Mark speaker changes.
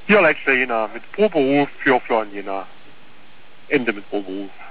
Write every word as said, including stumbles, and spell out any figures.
Speaker 1: Hier Alex Jena mit Proberuf für Florian Jena. Ende mit Proberuf.